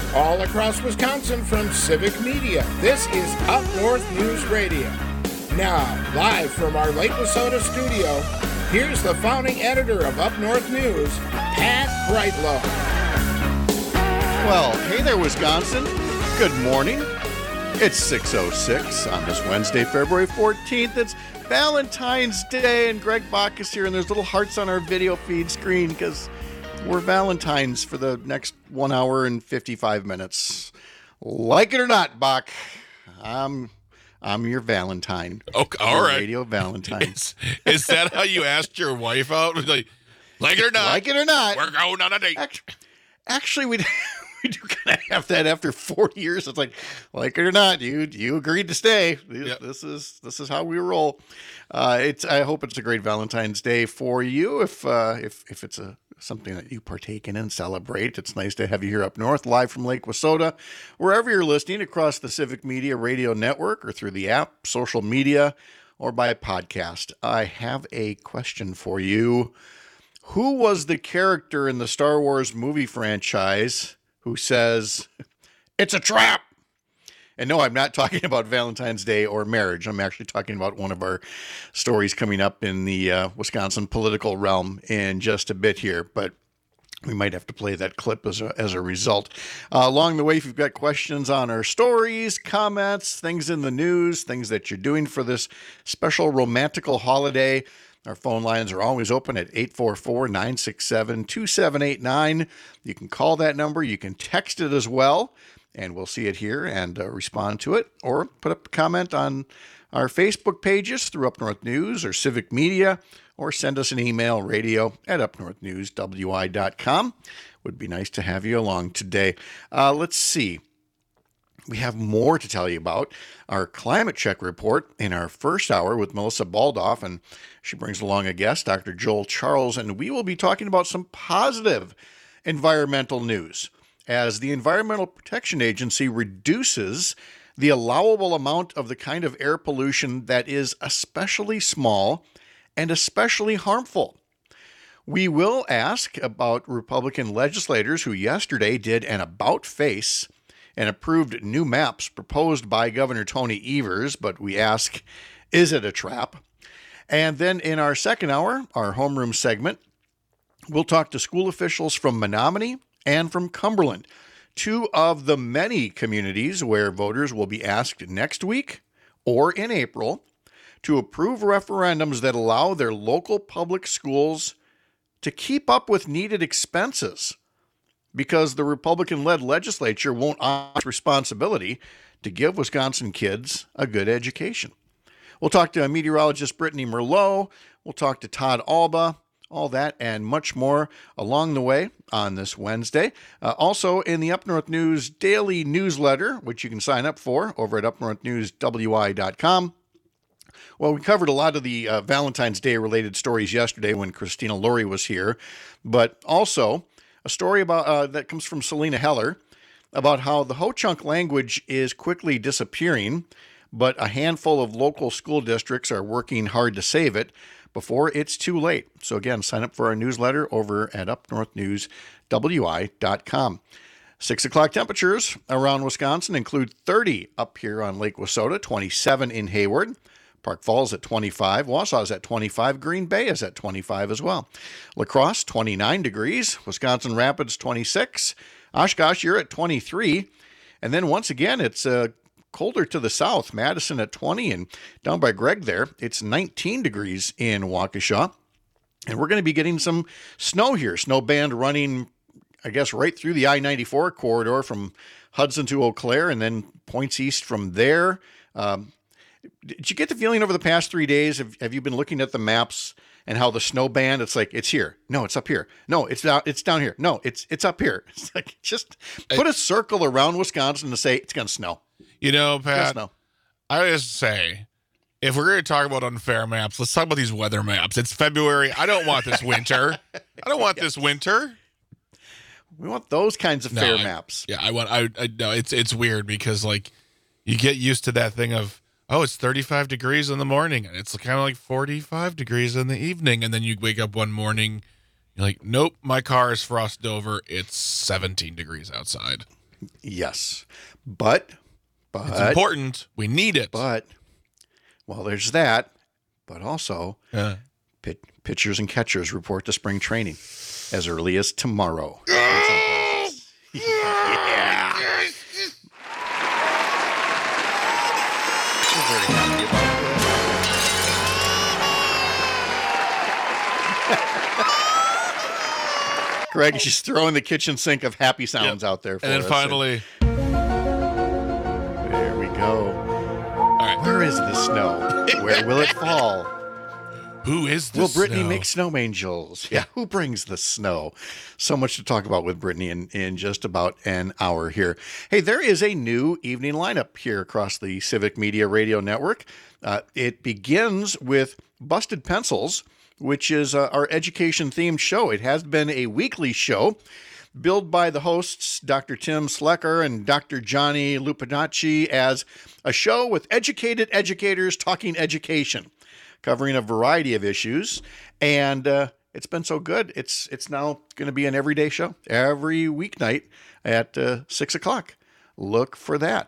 All across Wisconsin from Civic Media, this is Up North News Radio. Now, live from our Lake Wissota studio, here's the founding editor of Up North News, Pat Brightlow. Well, hey there, Wisconsin. Good morning. It's 6:06 on this Wednesday, February 14th. It's Valentine's Day, and Greg Bach is here, and there's little hearts on our video feed screen because we're Valentines for the next 1 hour and 55 minutes. Like it or not, Bach, I'm your Valentine. Okay, all right. Radio Valentine. Is that how you asked your wife out? Like it or not? Like it or not. We're going on a date. Actually, we do kind of have that after 40 years. It's like it or not, you agreed to stay. Yep. This is how we roll. I hope it's a great Valentine's Day for you. If it's something that you partake in and celebrate, it's nice to have you here up north, live from Lake Wissota, wherever you're listening across the Civic Media Radio Network or through the app, social media, or by podcast. I have a question for you. Who was the character in the Star Wars movie franchise who says, "It's a trap"? And no, I'm not talking about Valentine's Day or marriage. I'm actually talking about one of our stories coming up in the Wisconsin political realm in just a bit here. But we might have to play that clip as a result. Along the way, if you've got questions on our stories, comments, things in the news, things that you're doing for this special romantical holiday, our phone lines are always open at 844-967-2789. You can call that number. You can text it as well, and we'll see it here and respond to it, or put up a comment on our Facebook pages through Up North News or Civic Media, or send us an email, radio@upnorthnewswi.com. Would be nice to have you along today. Let's see. We have more to tell you about. Our climate check report in our first hour with Melissa Baldoff, and she brings along a guest, Dr. Joel Charles, and we will be talking about some positive environmental news as the Environmental Protection Agency reduces the allowable amount of the kind of air pollution that is especially small and especially harmful. We will ask about Republican legislators who yesterday did an about-face and approved new maps proposed by Governor Tony Evers, but we ask, is it a trap? And then in our second hour, our homeroom segment, we'll talk to school officials from Menominee and from Cumberland, two of the many communities where voters will be asked next week or in April to approve referendums that allow their local public schools to keep up with needed expenses, because the Republican-led legislature won't honor responsibility to give Wisconsin kids a good education. We'll talk to meteorologist Brittany Merlot. We'll talk to Todd Alba, all that and much more along the way on this Wednesday. Also in the Up North News daily newsletter, which you can sign up for over at upnorthnewswi.com. Well, we covered a lot of the Valentine's Day related stories yesterday when Christina Laurie was here, but also a story about that comes from Selena Heller about how the Ho-Chunk language is quickly disappearing, but a handful of local school districts are working hard to save it before it's too late. So again, sign up for our newsletter over at upnorthnewswi.com. 6 o'clock temperatures around Wisconsin include 30 up here on Lake Wissota, 27 in Hayward. Park Falls at 25, Wausau's at 25, Green Bay is at 25 as well. La Crosse, 29 degrees, Wisconsin Rapids, 26, Oshkosh, you're at 23, and then once again, it's colder to the south, Madison at 20, and down by Greg there, it's 19 degrees in Waukesha, and we're going to be getting some snow here, snow band running, I guess, right through the I-94 corridor from Hudson to Eau Claire, and then points east from there. Did you get the feeling over the past 3 days? Have you been looking at the maps and how the snow band? It's like, it's here. No, it's up here. No, it's down here. No, it's up here. It's like, just put a circle around Wisconsin to say it's going to snow. You know, Pat, I just say, if we're going to talk about unfair maps, let's talk about these weather maps. It's February. I don't want this winter. This winter. We want those kinds of fair maps. Yeah, I no, it's weird because like you get used to that thing of, oh, it's 35 degrees in the morning, and it's kind of like 45 degrees in the evening, and then you wake up one morning, you're like, nope, my car is frosted over, it's 17 degrees outside. Yes. But It's important. We need it. But, well, there's that. But also, pitchers and catchers report to spring training as early as tomorrow. Yeah. We're very happy about this. Greg is just throwing the kitchen sink of happy sounds out there for us. And then finally, there we go. all right. Where is the snow? Where will it fall? Who is this? Will Brittany make snow angels? Yeah, who brings the snow? So much to talk about with Brittany in just about an hour here. Hey, there is a new evening lineup here across the Civic Media Radio Network. It begins with Busted Pencils, which is our education-themed show. It has been a weekly show billed by the hosts, Dr. Tim Slecker and Dr. Johnny Lupinacci, as a show with educated educators talking education, covering a variety of issues. And it's been so good. It's now going to be an everyday show every weeknight at 6 o'clock. Look for that.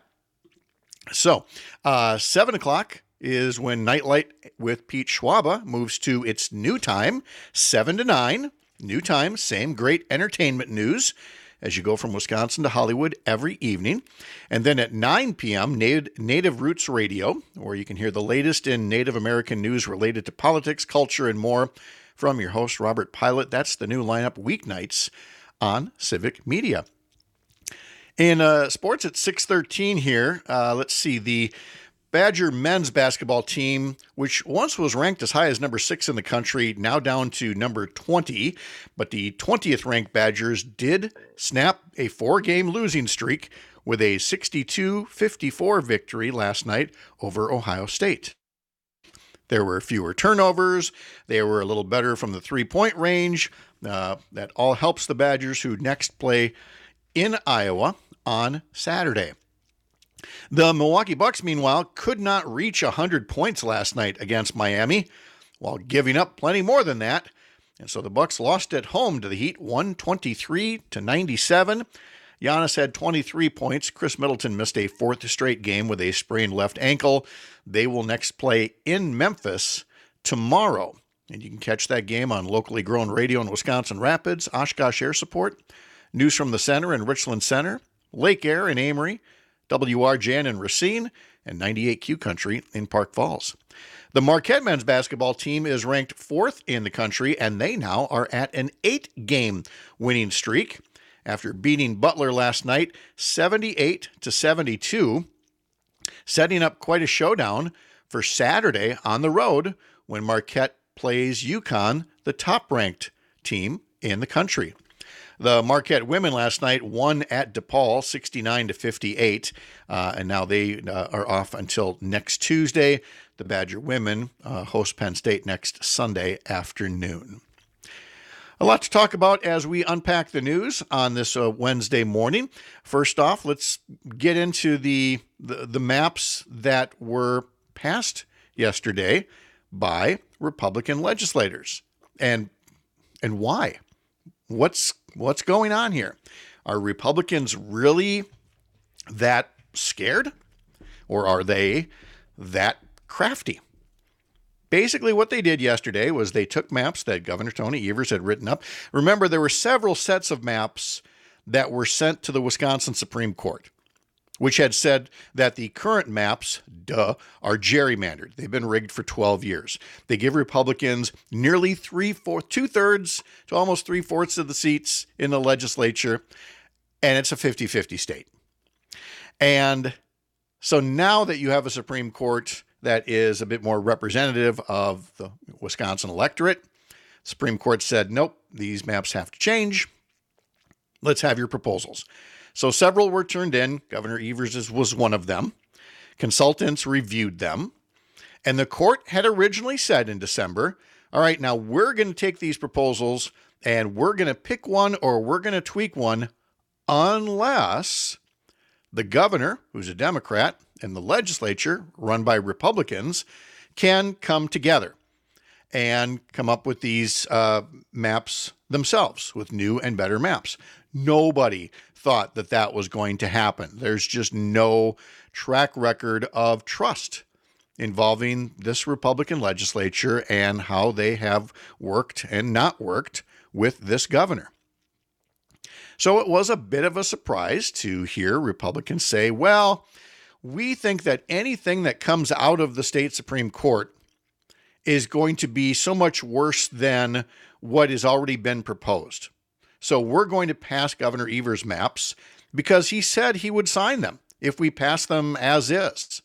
So 7 o'clock is when Nightlight with Pete Schwaba moves to its new time, 7 to 9. New time, same great entertainment news as you go from Wisconsin to Hollywood every evening. And then at 9 p.m., Native Roots Radio, where you can hear the latest in Native American news related to politics, culture, and more from your host, Robert Pilot. That's the new lineup weeknights on Civic Media. In sports at 6:13 here, let's see, the Badger men's basketball team, which once was ranked as high as number 6 in the country, now down to number 20. But the 20th ranked Badgers did snap a 4-game losing streak with a 62-54 victory last night over Ohio State. There were fewer turnovers. They were a little better from the 3-point range. That all helps the Badgers, who next play in Iowa on Saturday. The Milwaukee Bucks, meanwhile, could not reach 100 points last night against Miami, while giving up plenty more than that. And so the Bucks lost at home to the Heat, 123-97. Giannis had 23 points. Chris Middleton missed a 4th straight game with a sprained left ankle. They will next play in Memphis tomorrow. And you can catch that game on locally grown radio in Wisconsin Rapids, Oshkosh Air Support, News from the Center in Richland Center, Lake Air in Amory, WRJN in Racine, and 98Q Country in Park Falls. The Marquette men's basketball team is ranked 4th in the country, and they now are at an 8-game winning streak after beating Butler last night 78-72, setting up quite a showdown for Saturday on the road when Marquette plays UConn, the top-ranked team in the country. The Marquette women last night won at DePaul 69-58, and now they are off until next Tuesday. The Badger women host Penn State next Sunday afternoon. A lot to talk about as we unpack the news on this Wednesday morning. First off, let's get into the maps that were passed yesterday by Republican legislators, and why. What's going on here? Are Republicans really that scared, or are they that crafty? Basically, what they did yesterday was they took maps that Governor Tony Evers had written up. Remember, there were several sets of maps that were sent to the Wisconsin Supreme Court, which had said that the current maps, are gerrymandered. They've been rigged for 12 years. They give Republicans nearly 2/3 to almost 3/4 of the seats in the legislature, and it's a 50-50 state. And so now that you have a Supreme Court that is a bit more representative of the Wisconsin electorate, Supreme Court said, nope, these maps have to change. Let's have your proposals. So several were turned in. Governor Evers was one of them. Consultants reviewed them. And the court had originally said in December, all right, now we're going to take these proposals and we're going to pick one or we're going to tweak one unless the governor, who's a Democrat, and the legislature, run by Republicans, can come together and come up with these maps themselves, with new and better maps. Nobody thought that that was going to happen. There's just no track record of trust involving this Republican legislature and how they have worked and not worked with this governor. So it was a bit of a surprise to hear Republicans say, well, we think that anything that comes out of the state Supreme Court is going to be so much worse than what has already been proposed. So we're going to pass Governor Evers' maps because he said he would sign them if we pass them as is.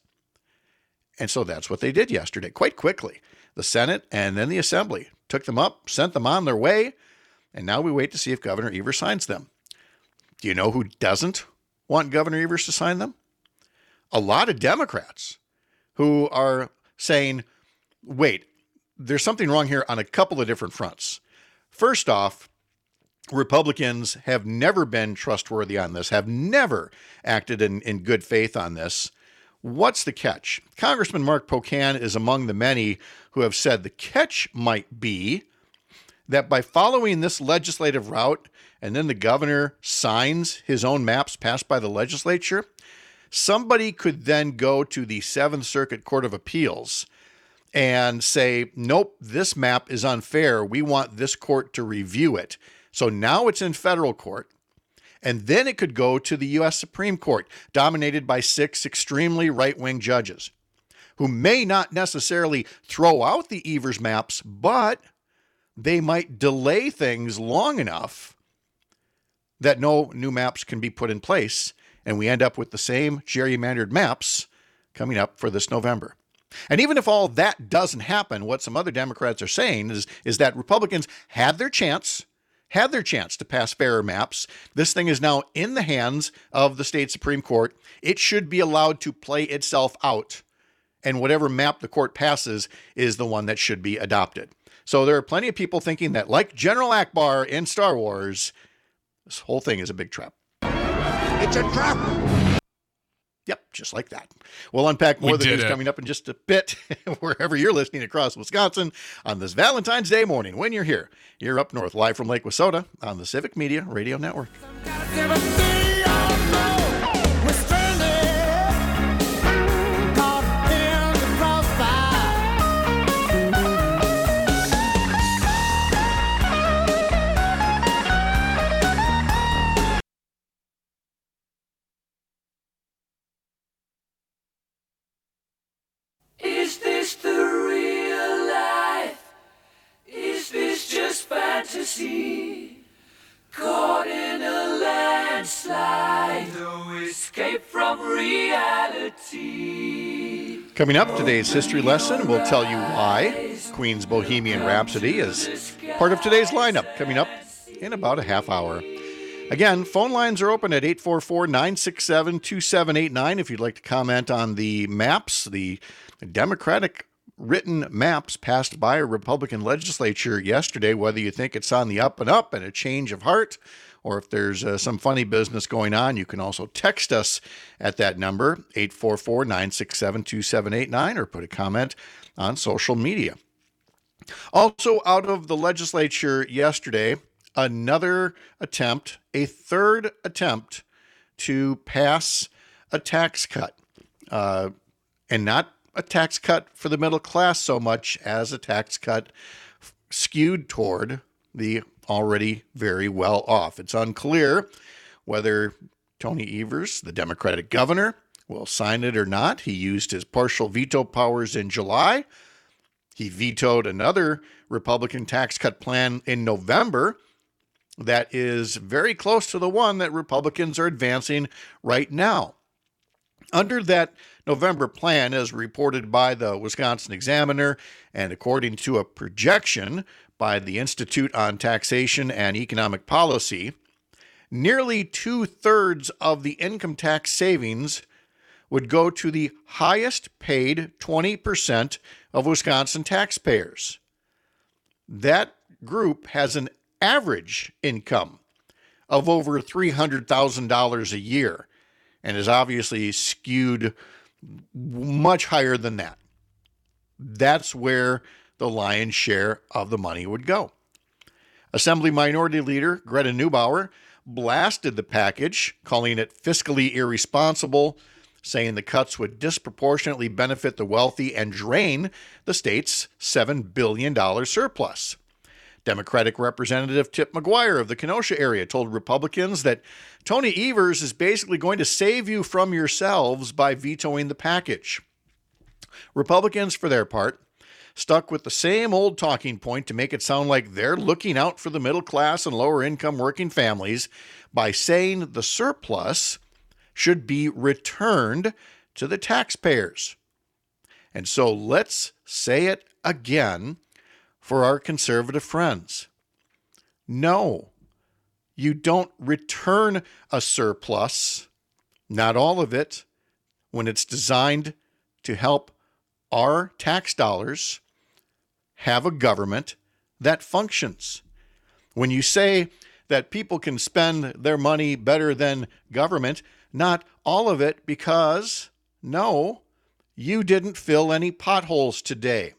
And so that's what they did yesterday, quite quickly. The Senate and then the Assembly took them up, sent them on their way, and now we wait to see if Governor Evers signs them. Do you know who doesn't want Governor Evers to sign them? A lot of Democrats who are saying, wait, there's something wrong here on a couple of different fronts. First off, Republicans have never been trustworthy on this, have never acted in good faith on this. What's the catch? Congressman Mark Pocan is among the many who have said the catch might be that by following this legislative route and then the governor signs his own maps passed by the legislature, somebody could then go to the Seventh Circuit Court of Appeals and say, nope, this map is unfair. We want this court to review it. So now it's in federal court. And then it could go to the U.S. Supreme Court, dominated by 6 extremely right-wing judges, who may not necessarily throw out the Evers maps, but they might delay things long enough that no new maps can be put in place, and we end up with the same gerrymandered maps coming up for this November. And even if all that doesn't happen, what some other Democrats are saying is that Republicans had their chance to pass fairer maps. This thing is now in the hands of the state Supreme Court. It should be allowed to play itself out, and whatever map the court passes is the one that should be adopted. So there are plenty of people thinking that, like General Akbar in Star Wars, this whole thing is a big trap. It's a trap! Yep, just like that. We'll unpack more of the news coming up in just a bit, wherever you're listening across Wisconsin on this Valentine's Day morning. When you're here, you're up north, live from Lake Wissota on the Civic Media Radio Network. Is this the real life? Is this just fantasy? Caught in a landslide, no escape from reality. Coming up, today's history lesson will tell you why Queen's Bohemian Rhapsody is part of today's lineup, coming up in about a half hour. Again, phone lines are open at 844-967-2789 if you'd like to comment on the maps, the Democratic written maps passed by a Republican legislature yesterday, whether you think it's on the up and up and a change of heart, or if there's some funny business going on. You can also text us at that number, 844-967-2789, or put a comment on social media. Also out of the legislature yesterday, another attempt, a third attempt to pass a tax cut, and not a tax cut for the middle class so much as a tax cut skewed toward the already very well off. It's unclear whether Tony Evers, the Democratic governor, will sign it or not. He used his partial veto powers in July. He vetoed another Republican tax cut plan in November that is very close to the one that Republicans are advancing right now. Under that November plan, as reported by the Wisconsin Examiner, and according to a projection by the Institute on Taxation and Economic Policy, nearly 2/3 of the income tax savings would go to the highest paid 20% of Wisconsin taxpayers. That group has an average income of over $300,000 a year and is obviously skewed much higher than that. That's where the lion's share of the money would go. Assembly Minority Leader Greta Neubauer blasted the package, calling it fiscally irresponsible, saying the cuts would disproportionately benefit the wealthy and drain the state's $7 billion surplus. Democratic Representative Tip McGuire of the Kenosha area told Republicans that Tony Evers is basically going to save you from yourselves by vetoing the package. Republicans, for their part, stuck with the same old talking point to make it sound like they're looking out for the middle class and lower income working families by saying the surplus should be returned to the taxpayers. And so let's say it again for our conservative friends. No, you don't return a surplus, not all of it, when it's designed to help our tax dollars have a government that functions. When you say that people can spend their money better than government, not all of it, because no, you didn't fill any potholes today.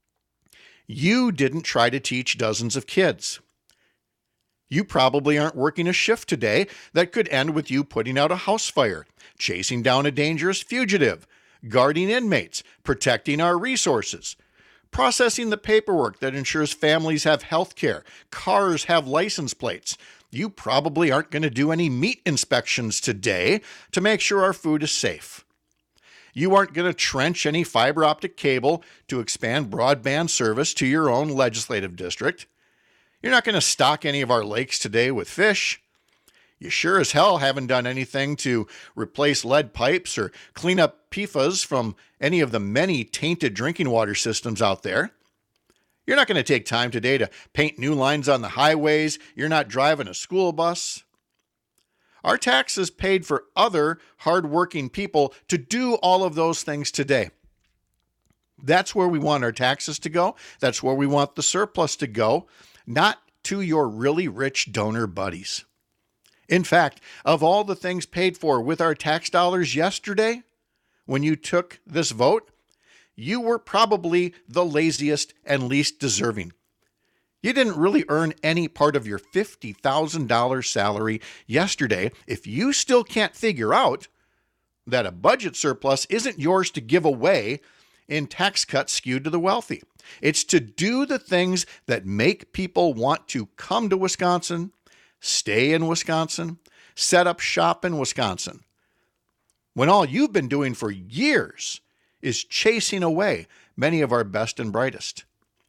You didn't try to teach dozens of kids. You probably aren't working a shift today that could end with you putting out a house fire, chasing down a dangerous fugitive, guarding inmates, protecting our resources, processing the paperwork that ensures families have health care, cars have license plates. You probably aren't going to do any meat inspections today to make sure our food is safe. You aren't going to trench any fiber optic cable to expand broadband service to your own legislative district. You're not going to stock any of our lakes today with fish. You sure as hell haven't done anything to replace lead pipes or clean up PFAS from any of the many tainted drinking water systems out there. You're not going to take time today to paint new lines on the highways. You're not driving a school bus. Our taxes paid for other hardworking people to do all of those things today. That's where we want our taxes to go. That's where we want the surplus to go, not to your really rich donor buddies. In fact, of all the things paid for with our tax dollars yesterday, when you took this vote, you were probably the laziest and least deserving. You didn't really earn any part of your $50,000 salary yesterday if you still can't figure out that a budget surplus isn't yours to give away in tax cuts skewed to the wealthy. It's to do the things that make people want to come to Wisconsin, stay in Wisconsin, set up shop in Wisconsin, when all you've been doing for years is chasing away many of our best and brightest.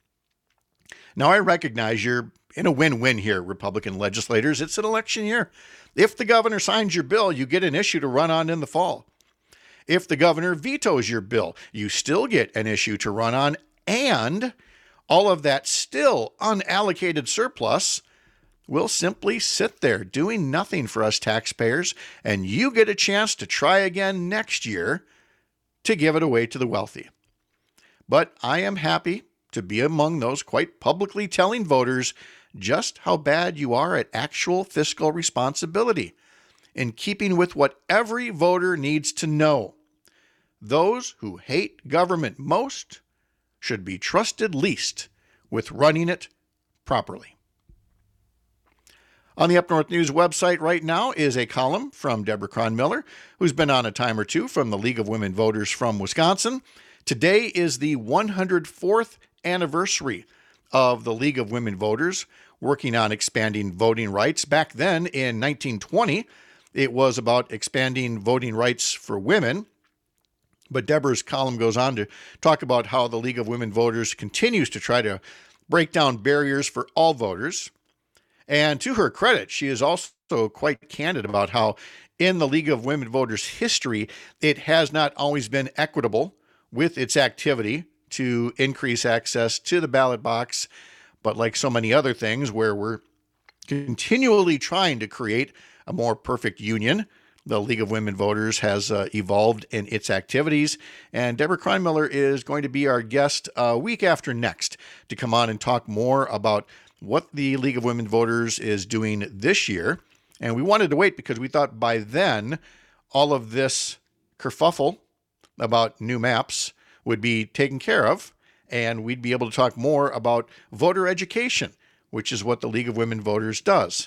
Now, I recognize you're in a win-win here, Republican legislators. It's an election year. If the governor signs your bill, you get an issue to run on in the fall. If the governor vetoes your bill, you still get an issue to run on, and all of that still unallocated surplus will simply sit there doing nothing for us taxpayers, and you get a chance to try again next year to give it away to the wealthy. But I am happy to be among those quite publicly telling voters just how bad you are at actual fiscal responsibility, in keeping with what every voter needs to know. Those who hate government most should be trusted least with running it properly. On the Up North News website right now is a column from Deborah Cronmiller, who's been on a time or two from the League of Women Voters from Wisconsin. Today is the 104th anniversary of the League of Women Voters working on expanding voting rights. Back then in 1920, it was about expanding voting rights for women. But Deborah's column goes on to talk about how the League of Women Voters continues to try to break down barriers for all voters. And to her credit, she is also quite candid about how in the League of Women Voters history, it has not always been equitable with its activity to increase access to the ballot box. But like so many other things where we're continually trying to create a more perfect union, the League of Women Voters has evolved in its activities. And Deborah Cronmiller is going to be our guest week after next to come on and talk more about what the League of Women Voters is doing this year. And we wanted to wait because we thought by then all of this kerfuffle about new maps would be taken care of, and we'd be able to talk more about voter education, which is what the League of Women Voters does.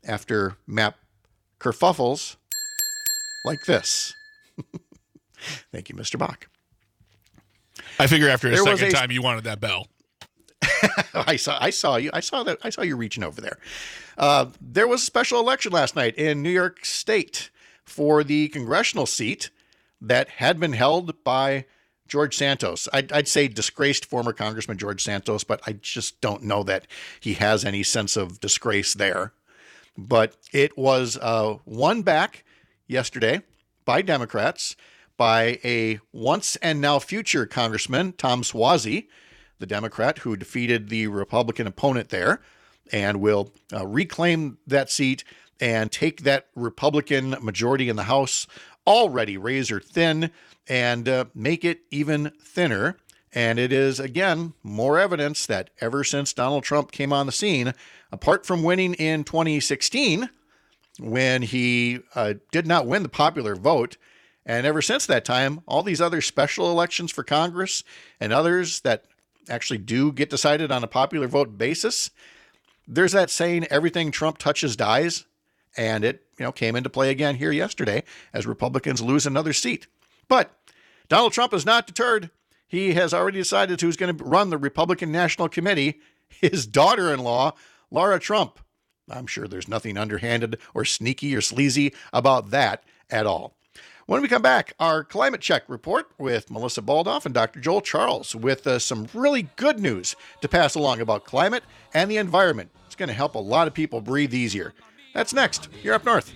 after map kerfuffles like this. Thank you, Mr. Bach. I figure after a There was second time you wanted that bell. I saw you. I saw you reaching over there. There was a special election last night in New York State for the congressional seat that had been held by George Santos. I'd say disgraced former Congressman George Santos, but I just don't know that he has any sense of disgrace there. But it was won back yesterday by Democrats by a once and now future Congressman, Tom Suozzi, the Democrat who defeated the Republican opponent there, and will reclaim that seat and take that Republican majority in the House, already razor thin, and make it even thinner. And it is, again, more evidence that ever since Donald Trump came on the scene, apart from winning in 2016, when he did not win the popular vote, and ever since that time, all these other special elections for Congress and others that actually do get decided on a popular vote basis, there's that saying, everything Trump touches dies. And it, came into play again here yesterday as Republicans lose another seat. But Donald Trump is not deterred. He has already decided who's going to run the Republican National Committee, his daughter-in-law, Laura Trump. I'm sure there's nothing underhanded or sneaky or sleazy about that at all. When we come back, our climate check report with Melissa Baldoff and Dr. Joel Charles with some really good news to pass along about climate and the environment. It's going to help a lot of people breathe easier. That's next. You're Up North.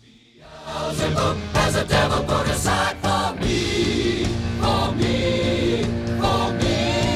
As a devil put aside for me, for me, for me.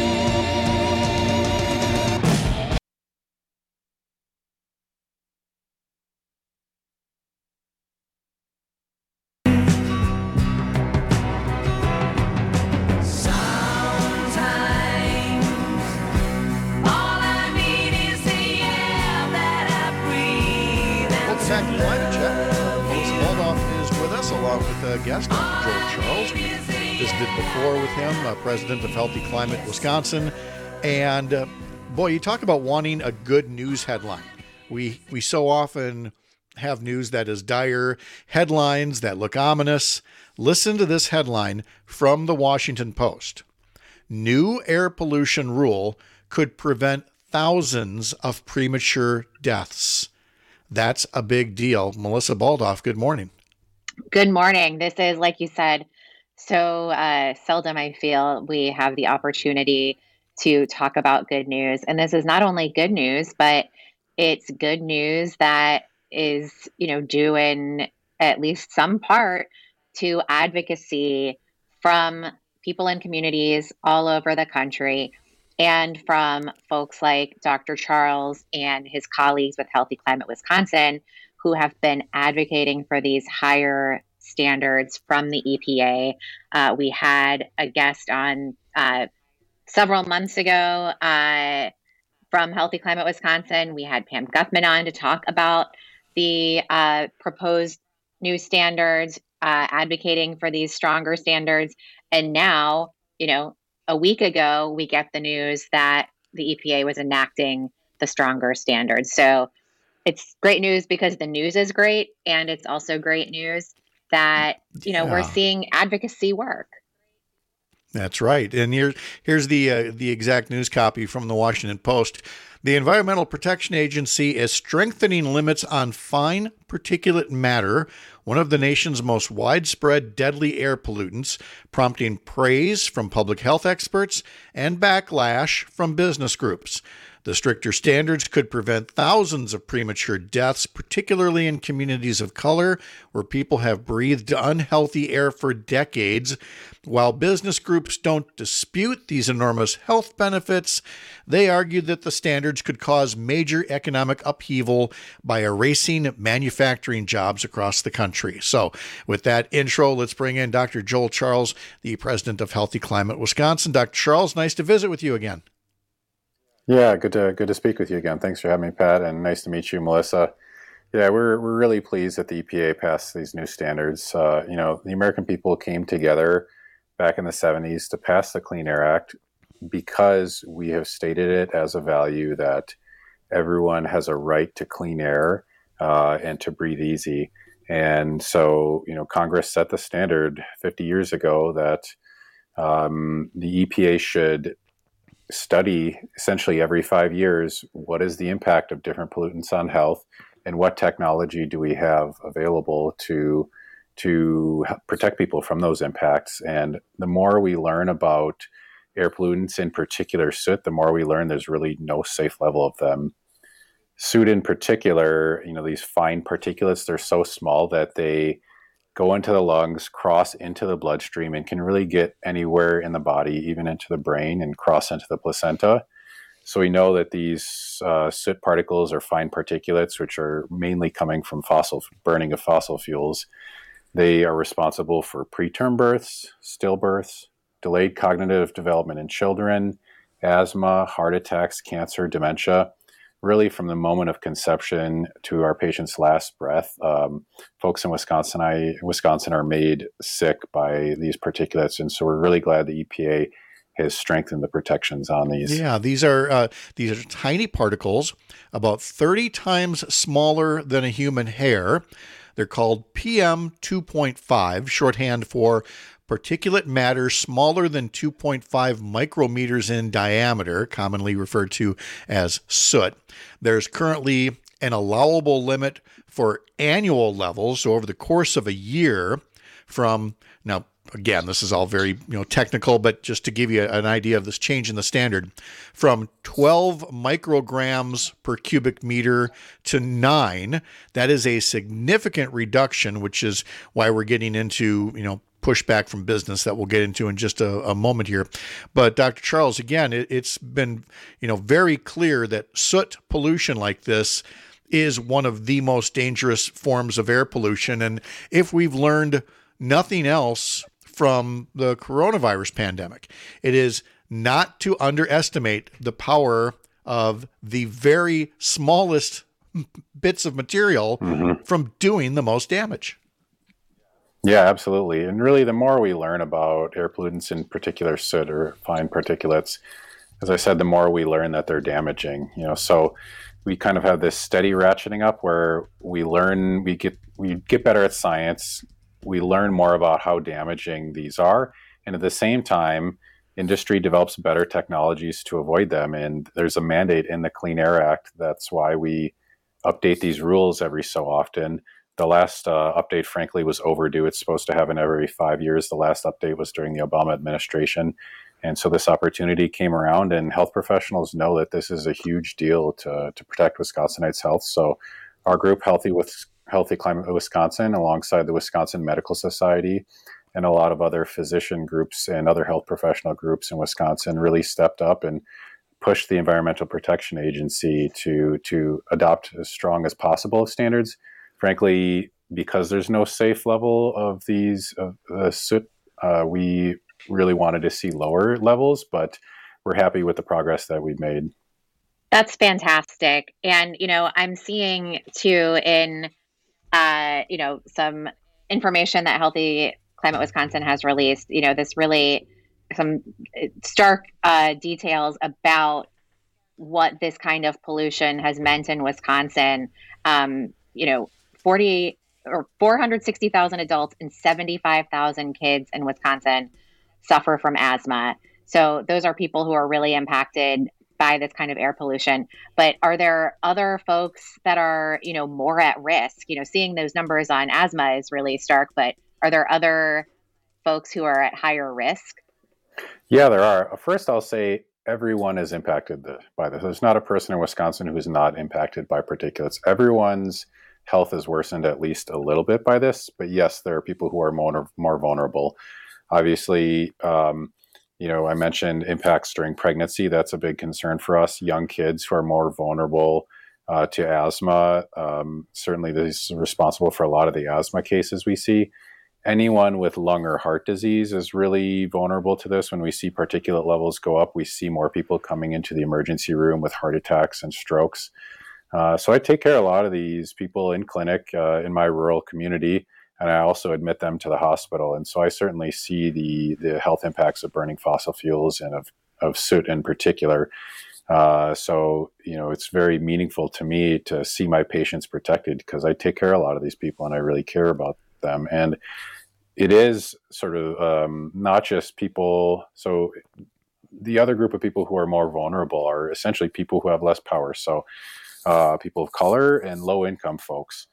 Climate Check. Melissa Baldoff is with us, along with guest Dr. Joel Charles. We visited before with him, president of Healthy Climate Wisconsin. And boy, you talk about wanting a good news headline. We so often have news that is dire, headlines that look ominous. Listen to this headline from the Washington Post. New air pollution rule could prevent thousands of premature deaths. That's a big deal. Melissa Baldoff, good morning. Good morning. This is, like you said, so seldom I feel we have the opportunity to talk about good news. And this is not only good news, but it's good news that is, due in at least some part to advocacy from people in communities all over the country, and from folks like Dr. Charles and his colleagues with Healthy Climate Wisconsin, who have been advocating for these higher standards from the EPA. We had a guest on several months ago from Healthy Climate Wisconsin. We had Pam Guthman on to talk about the proposed new standards, advocating for these stronger standards. And now, a week ago, we get the news that the EPA was enacting the stronger standards. So it's great news because the news is great. And it's also great news that, we're seeing advocacy work. That's right. And here's the exact news copy from the Washington Post. The Environmental Protection Agency is strengthening limits on fine particulate matter, one of the nation's most widespread deadly air pollutants, prompting praise from public health experts and backlash from business groups. The stricter standards could prevent thousands of premature deaths, particularly in communities of color where people have breathed unhealthy air for decades. While business groups don't dispute these enormous health benefits, they argue that the standards could cause major economic upheaval by erasing manufacturing jobs across the country. So with that intro, let's bring in Dr. Joel Charles, the president of Healthy Climate Wisconsin. Dr. Charles, nice to visit with you again. Yeah, good to speak with you again. Thanks for having me, Pat, and nice to meet you, Melissa. Yeah, we're really pleased that the EPA passed these new standards. The American people came together back in the 70s to pass the Clean Air Act because we have stated it as a value that everyone has a right to clean air and to breathe easy. And so, Congress set the standard 50 years ago that the EPA should study essentially every 5 years what is the impact of different pollutants on health, and what technology do we have available to protect people from those impacts. And the more we learn about air pollutants, in particular soot, the more we learn there's really no safe level of them. Soot in particular, these fine particulates, they're so small that they go into the lungs, cross into the bloodstream, and can really get anywhere in the body, even into the brain, and cross into the placenta. So we know that these soot particles are fine particulates, which are mainly coming from burning of fossil fuels. They are responsible for preterm births, stillbirths, delayed cognitive development in children, asthma, heart attacks, cancer, dementia. Really, from the moment of conception to our patient's last breath, folks in Wisconsin are made sick by these particulates, and so we're really glad the EPA has strengthened the protections on these. Yeah, these are tiny particles, about 30 times smaller than a human hair. They're called PM2.5, shorthand for particulate matter smaller than 2.5 micrometers in diameter, commonly referred to as soot. There's currently an allowable limit for annual levels, so over the course of a year, now again, this is all very technical, but just to give you an idea of this change in the standard, from 12 micrograms per cubic meter to 9. That is a significant reduction, which is why we're getting into pushback from business that we'll get into in just a moment here. But Dr. Charles, again, it's been very clear that soot pollution like this is one of the most dangerous forms of air pollution. And if we've learned nothing else from the coronavirus pandemic, it is not to underestimate the power of the very smallest bits of material from doing the most damage. Yeah, absolutely. And really, the more we learn about air pollutants, in particular soot or fine particulates, as I said, the more we learn that they're damaging. So we kind of have this steady ratcheting up where we learn, we get better at science. We learn more about how damaging these are. And at the same time, industry develops better technologies to avoid them. And there's a mandate in the Clean Air Act. That's why we update these rules every so often. The last update, frankly, was overdue. It's supposed to happen every 5 years. The last update was during the Obama administration. And so this opportunity came around, and health professionals know that this is a huge deal to protect Wisconsinites' health. So our group, Healthy Climate Wisconsin, alongside the Wisconsin Medical Society and a lot of other physician groups and other health professional groups in Wisconsin, really stepped up and pushed the Environmental Protection Agency to adopt as strong as possible standards. Frankly, because there's no safe level of these soot, we really wanted to see lower levels, but we're happy with the progress that we've made. That's fantastic. And, I'm seeing too in, some information that Healthy Climate Wisconsin has released, this really some stark details about what this kind of pollution has meant in Wisconsin. 460,000 adults and 75,000 kids in Wisconsin suffer from asthma. So those are people who are really impacted by this kind of air pollution. But are there other folks that are, more at risk? Seeing those numbers on asthma is really stark, but are there other folks who are at higher risk? Yeah, there are. First, I'll say everyone is impacted by this. There's not a person in Wisconsin who is not impacted by particulates. Everyone's health is worsened at least a little bit by this, but yes, there are people who are more vulnerable. Obviously, I mentioned impacts during pregnancy. That's a big concern for us. Young kids who are more vulnerable to asthma. Certainly, this is responsible for a lot of the asthma cases we see. Anyone with lung or heart disease is really vulnerable to this. When we see particulate levels go up, we see more people coming into the emergency room with heart attacks and strokes. So I take care of a lot of these people in clinic in my rural community, and I also admit them to the hospital. And so I certainly see the health impacts of burning fossil fuels and of soot in particular. So, it's very meaningful to me to see my patients protected because I take care of a lot of these people and I really care about them. And it is sort of not just people. So the other group of people who are more vulnerable are essentially people who have less power. So people of color and low income folks.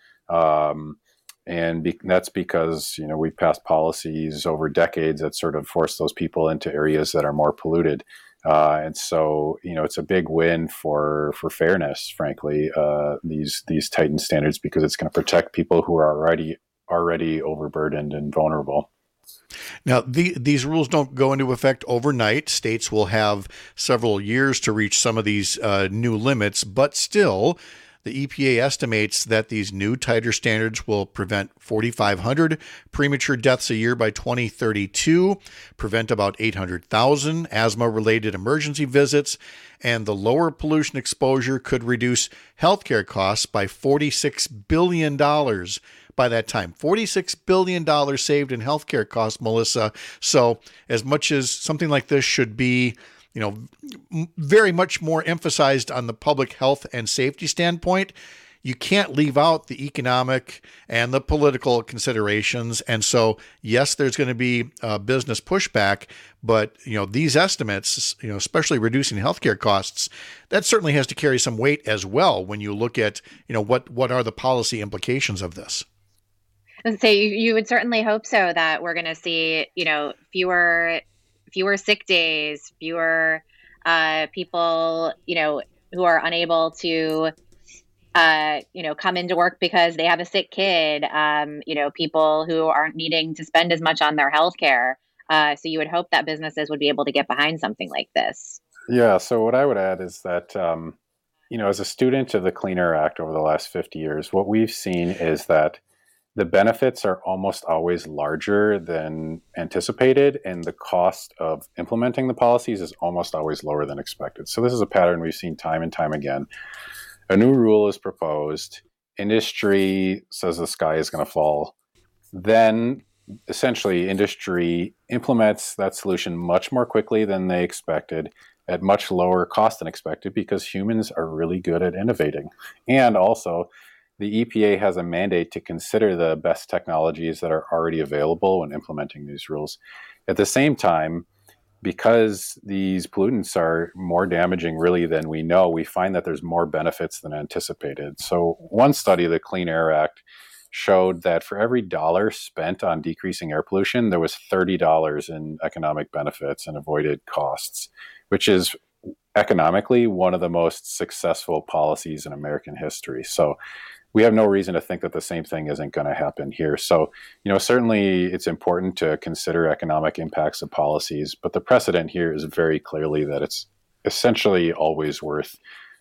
That's because, we passed policies over decades that sort of force those people into areas that are more polluted. And so, it's a big win for fairness, frankly, these tightened standards, because it's going to protect people who are already overburdened and vulnerable. Now, these rules don't go into effect overnight. States will have several years to reach some of these new limits, but still, the EPA estimates that these new tighter standards will prevent 4,500 premature deaths a year by 2032, prevent about 800,000 asthma-related emergency visits, and the lower pollution exposure could reduce healthcare costs by $46 billion by that time. $46 billion saved in healthcare costs, Melissa. So as much as something like this should be very much more emphasized on the public health and safety standpoint, you can't leave out the economic and the political considerations. And so, yes, there's going to be business pushback, but these estimates, especially reducing healthcare costs, that certainly has to carry some weight as well when you look at what are the policy implications of this. So you would certainly hope so that we're going to see fewer sick days, fewer people, who are unable to, come into work because they have a sick kid, people who aren't needing to spend as much on their health care. So you would hope that businesses would be able to get behind something like this. Yeah. So what I would add is that, as a student of the Clean Air Act over the last 50 years, what we've seen is that the benefits are almost always larger than anticipated, and the cost of implementing the policies is almost always lower than expected. So this is a pattern we've seen time and time again. A new rule is proposed. Industry says the sky is going to fall. Then, essentially, industry implements that solution much more quickly than they expected, at much lower cost than expected, because humans are really good at innovating. And also, the EPA has a mandate to consider the best technologies that are already available when implementing these rules. At the same time, because these pollutants are more damaging really than we know, we find that there's more benefits than anticipated. So one study of the Clean Air Act showed that for every dollar spent on decreasing air pollution, there was $30 in economic benefits and avoided costs, which is economically one of the most successful policies in American history. So we have no reason to think that the same thing isn't going to happen here. So, certainly it's important to consider economic impacts of policies, but the precedent here is very clearly that it's essentially always worth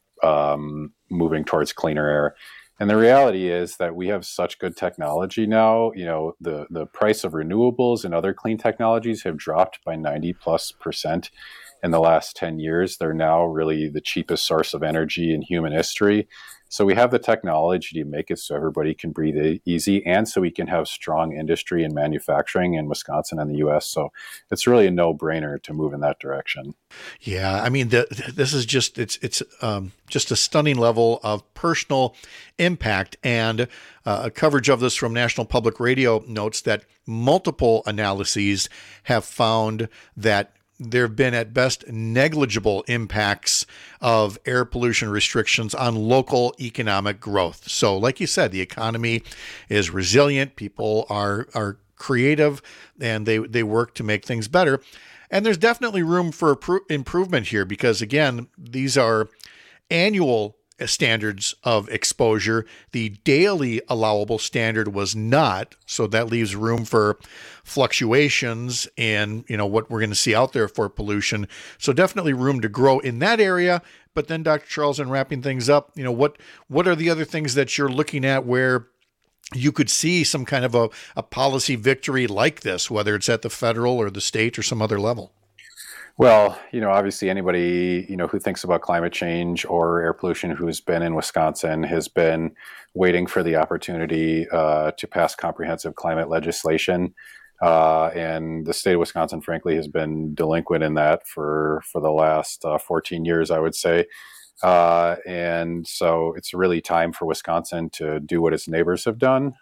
moving towards cleaner air. And the reality is that we have such good technology now. The price of renewables and other clean technologies have dropped by 90+% in the last 10 years. They're now really the cheapest source of energy in human history. So we have the technology to make it so everybody can breathe easy, and so we can have strong industry and manufacturing in Wisconsin and the U.S. So it's really a no-brainer to move in that direction. Yeah, I mean, this is just it's just a stunning level of personal impact, and a coverage of this from National Public Radio notes that multiple analyses have found that there have been at best negligible impacts of air pollution restrictions on local economic growth. So like you said, the economy is resilient. People are creative, and they work to make things better. And there's definitely room for improvement here, because again, these are annual standards of exposure. The daily allowable standard was not, so that leaves room for fluctuations in what we're going to see out there for pollution. So definitely room to grow in that area. But then, Dr. Charles, in wrapping things up, what are the other things that you're looking at where you could see some kind of a policy victory like this, whether it's at the federal or the state or some other level? Well, obviously anybody, who thinks about climate change or air pollution who's been in Wisconsin has been waiting for the opportunity to pass comprehensive climate legislation. And the state of Wisconsin, frankly, has been delinquent in that for the last 14 years, I would say. And so it's really time for Wisconsin to do what its neighbors have done.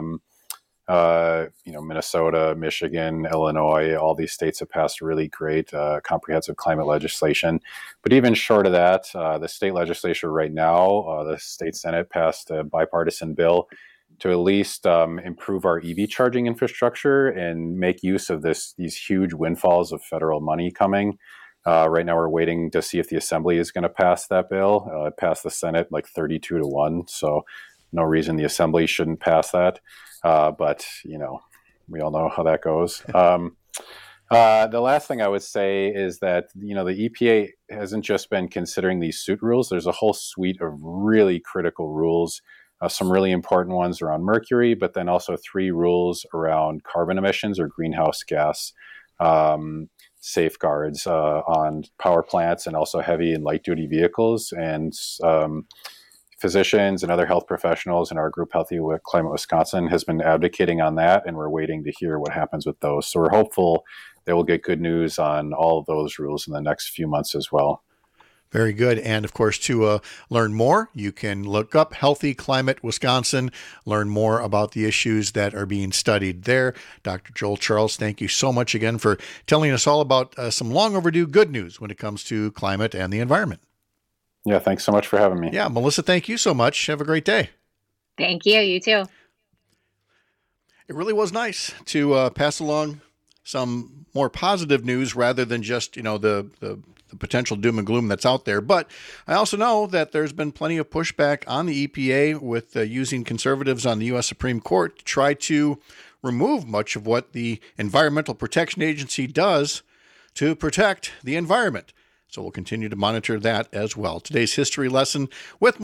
Minnesota, Michigan, Illinois, all these states have passed really great comprehensive climate legislation. But even short of that, the state legislature right now, the state Senate passed a bipartisan bill to at least improve our EV charging infrastructure and make use of these huge windfalls of federal money coming. Right now, we're waiting to see if the Assembly is going to pass that bill. It passed the Senate like 32-1, so no reason the Assembly shouldn't pass that. But we all know how that goes. The last thing I would say is that the EPA hasn't just been considering these suit rules. There's a whole suite of really critical rules. Some really important ones around mercury, but then also 3 rules around carbon emissions or greenhouse gas safeguards on power plants and also heavy and light duty vehicles. And physicians and other health professionals in our group Healthy Climate Wisconsin has been advocating on that, and we're waiting to hear what happens with those. So we're hopeful that we'll get good news on all of those rules in the next few months as well. Very good. And of course, to learn more, you can look up Healthy Climate Wisconsin, learn more about the issues that are being studied there. Dr. Joel Charles, thank you so much again for telling us all about some long overdue good news when it comes to climate and the environment. Yeah, thanks so much for having me. Yeah, Melissa, thank you so much. Have a great day. Thank you. You too. It really was nice to pass along some more positive news rather than just, the potential doom and gloom that's out there. But I also know that there's been plenty of pushback on the EPA with using conservatives on the U.S. Supreme Court to try to remove much of what the Environmental Protection Agency does to protect the environment. So we'll continue to monitor that as well. Today's history lesson with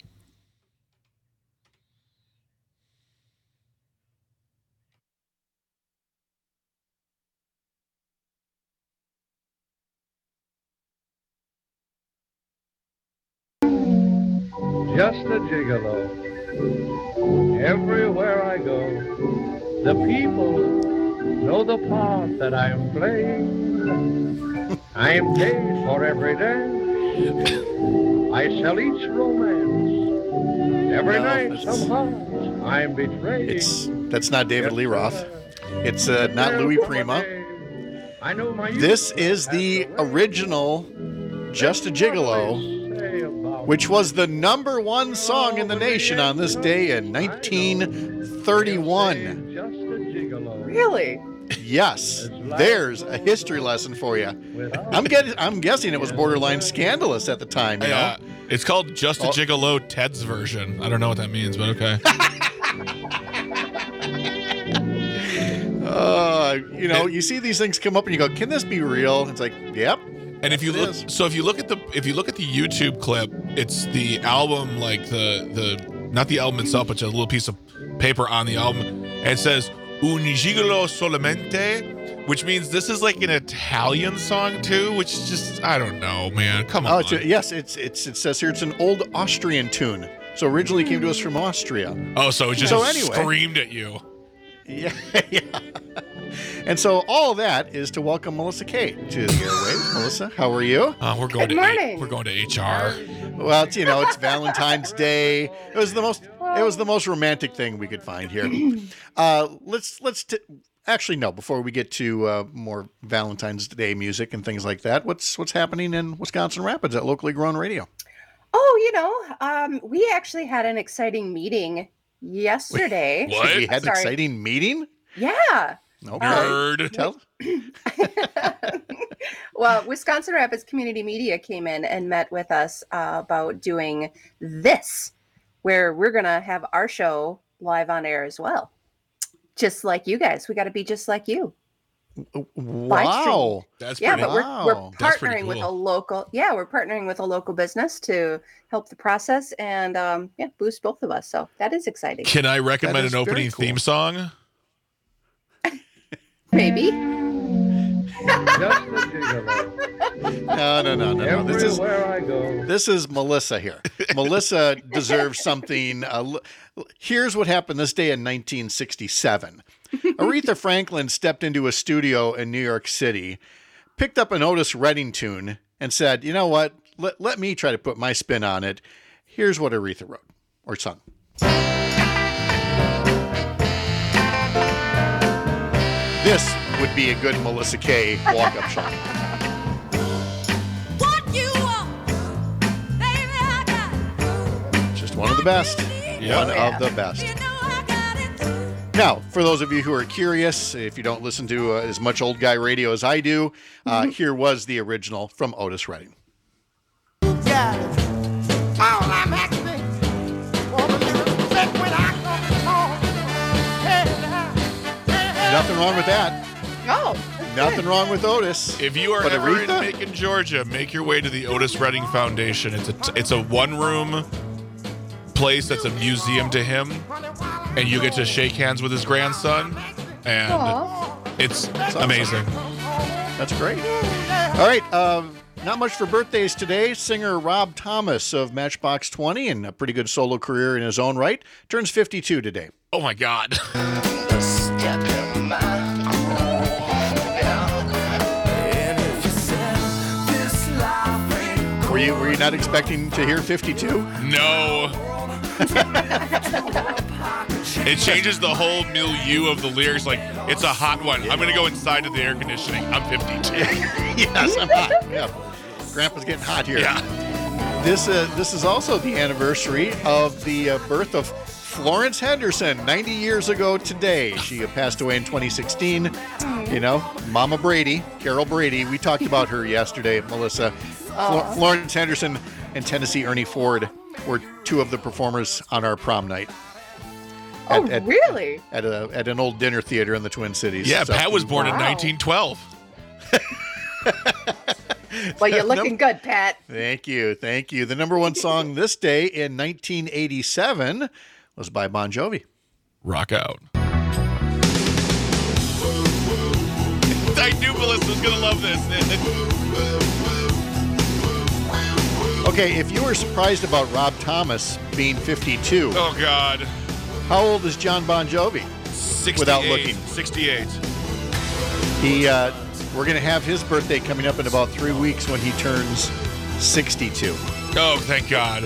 Just a gigolo. Everywhere I go, the people know the part that I am playing. I am paid for every dance. I sell each romance. Every night somehow I'm betrayed. That's not David Lee Roth. It's not Louis Prima. This is the original Just a Gigolo, which was the #1 song in the nation on this day in 1931. Really? Yes. There's a history lesson for you. I'm guessing it was borderline scandalous at the time. It's called Just a Gigolo, Ted's version. I don't know what that means, but okay. You see these things come up and you go, "Can this be real?" It's like, "Yep." And if you look at the YouTube clip, it's the album, like the not the album itself, but just a little piece of paper on the album, and it says "Un gigolo solamente," which means this is like an Italian song too, which is just, I don't know, man. Come on. It says here it's an old Austrian tune. So originally came to us from Austria. Oh, so it just screamed at you. Yeah. And so all of that is to welcome Melissa Kay to the airwaves. Melissa, how are you? We're going to HR. Well, it's Valentine's Day. It was the most romantic thing we could find here. Actually, no. Before we get to more Valentine's Day music and things like that, what's happening in Wisconsin Rapids at Locally Grown Radio? Oh, we actually had an exciting meeting yesterday. What? We had an exciting meeting? Yeah. Okay. Nerd. Tell. Well, Wisconsin Rapids Community Media came in and met with us about doing this, where we're going to have our show live on air as well. Just like you guys. We got to be just like you. Wow. That's yeah, pretty, but we're partnering cool. with a local. Yeah, we're partnering with a local business to help the process and boost both of us. So that is exciting. Can I recommend an opening theme song? Maybe. Just a gigolo. No. Everywhere I go. This is Melissa here. Melissa deserves something. Here's what happened this day in 1967. Aretha Franklin stepped into a studio in New York City, picked up an Otis Redding tune, and said, you know what? Let me try to put my spin on it. Here's what Aretha wrote or sung. This would be a good Melissa Kay walk-up song. Just one of the best. One of the best. Now, for those of you who are curious, if you don't listen to as much old guy radio as I do, here was the original from Otis Redding. Nothing wrong with that. Oh. Nothing wrong with Otis. If you are But ever in Aretha? Macon, Georgia, make your way to the Otis Redding Foundation. It's a one-room place that's a museum to him, and you get to shake hands with his grandson, and it's amazing. That's great. All right, not much for birthdays today. Singer Rob Thomas of Matchbox 20 and a pretty good solo career in his own right turns 52 today. Oh my God. Were you not expecting to hear 52? No. It changes the whole milieu of the lyrics. Like, it's a hot one. I'm going to go inside of the air conditioning. I'm 52. Yes, I'm hot. Yeah. Grandpa's getting hot here. Yeah. This is also the anniversary of the birth of Florence Henderson, 90 years ago today. She passed away in 2016. You know, Mama Brady, Carol Brady. We talked about her yesterday, Melissa. Florence Henderson and Tennessee Ernie Ford were two of the performers on our prom night. Really? At an old dinner theater in the Twin Cities. Yeah, So- Pat was born in 1912. Well, you're looking good, Pat. Thank you. The number one song this day in 1987 was by Bon Jovi. Rock out. I knew Melissa was going to love this. Okay, if you were surprised about Rob Thomas being 52, Oh, God. how old is John Bon Jovi? 68. Without looking. 68. We're going to have his birthday coming up in about 3 weeks when he turns 62. Oh, thank God.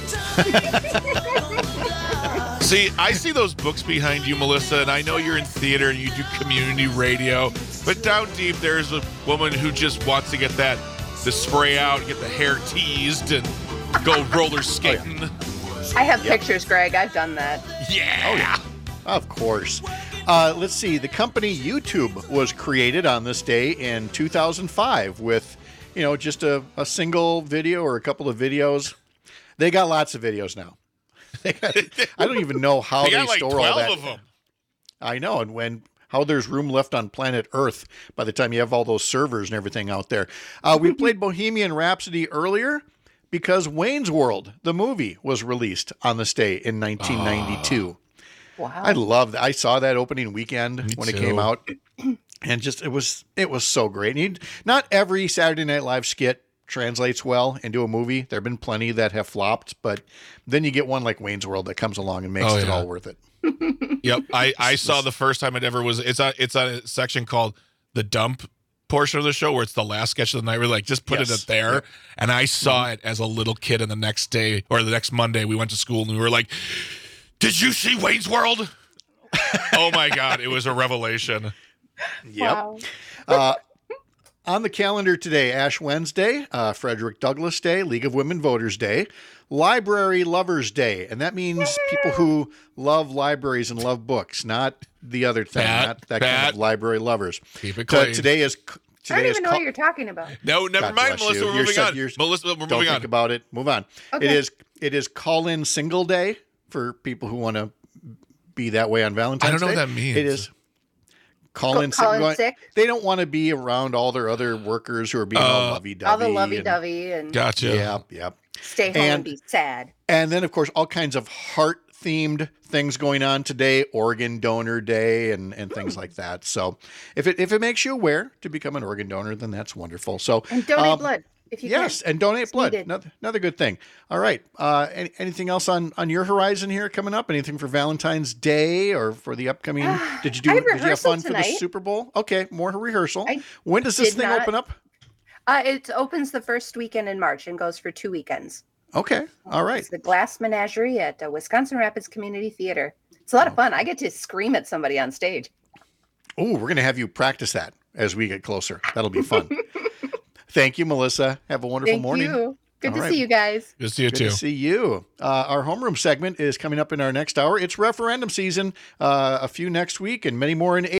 See, I see those books behind you, Melissa, and I know you're in theater and you do community radio, but down deep there's a woman who just wants to get the spray out, get the hair teased, and go roller skating. I have pictures, Greg. I've done that. Yeah. Of course. Let's see. The company YouTube was created on this day in 2005 with, just a single video or a couple of videos. They got lots of videos now. I don't even know how They they got like store 12 all that. of them. I know, and how there's room left on planet Earth by the time you have all those servers and everything out there. We played Bohemian Rhapsody earlier because Wayne's World, the movie, was released on this day in 1992. Wow. I loved that. I saw that opening weekend when it came too. out, and just it was so great. And not every Saturday Night Live skit translates well into a movie. There have been plenty that have flopped, but then you get one like Wayne's World that comes along and makes it all worth it. Yep. I saw the first time it ever was. It's on a section called the dump portion of the show where it's the last sketch of the night. We're like, just put it up there. Yep. And I saw it as a little kid, and the next day or the next Monday we went to school and we were like, did you see Wayne's World? Oh my God, it was a revelation. Yep. On the calendar today, Ash Wednesday, Frederick Douglass Day, League of Women Voters Day, Library Lovers Day, and that means people who love libraries and love books, not the other thing, not that kind of library lovers. Keep it clean. Today is I don't even know what you're talking about. No, never God mind, bless Melissa. you. We're You're moving so- on. you're- Melissa, we're Don't moving think on. about it. Move on. Okay. It is Call-In Single Day for people who want to be that way on Valentine's Day. I don't know what that means. It is call-in sick. They don't want to be around all their other workers who are being all lovey-dovey. All the lovey-dovey and Gotcha. Yep. stay home and be sad. And then, of course, all kinds of heart-themed things going on today, Organ Donor Day and things like that. So if it makes you aware to become an organ donor, then that's wonderful. So And donate blood. if you Yes, can. and donate It's blood. needed. Another good thing. All right. Anything else on your horizon here coming up? Anything for Valentine's Day or for the upcoming? Did you I have did you have rehearsal fun for the tonight. Super Bowl? Okay, more rehearsal. I When does this did thing not- open up? It opens the first weekend in March and goes for 2 weekends. Okay. All right. It's the Glass Menagerie at Wisconsin Rapids Community Theater. It's a lot of fun. I get to scream at somebody on stage. Oh, we're going to have you practice that as we get closer. That'll be fun. Thank you, Melissa. Have a wonderful Thank morning. you. Good All to right. see you guys. Good to see you Good too. to see you. Our homeroom segment is coming up in our next hour. It's referendum season. A few next week and many more in